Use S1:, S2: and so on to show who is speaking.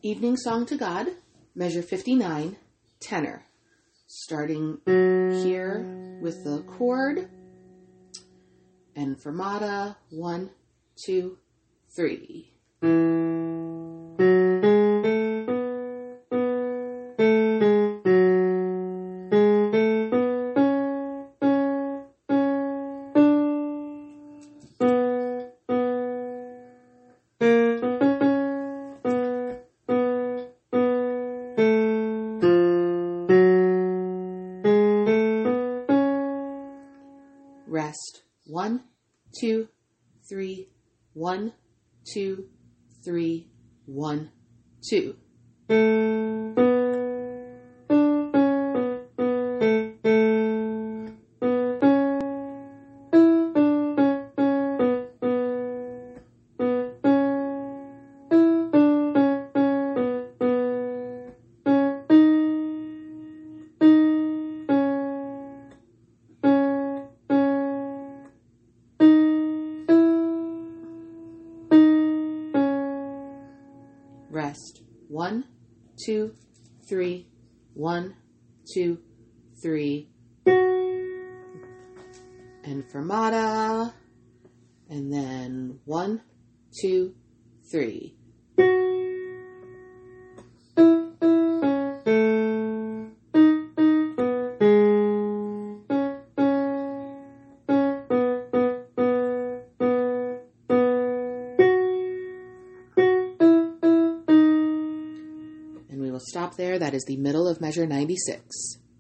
S1: Evening Song to God, measure 59, tenor. Starting here with the chord and fermata, 1, 2, 3. Rest, 1, 2, 3, 1, 2, 3, 1, 2. Rest, 1, 2, 3, 1, 2, 3. And fermata. And then 1, 2, 3. And we will stop there. That is the middle of measure 96.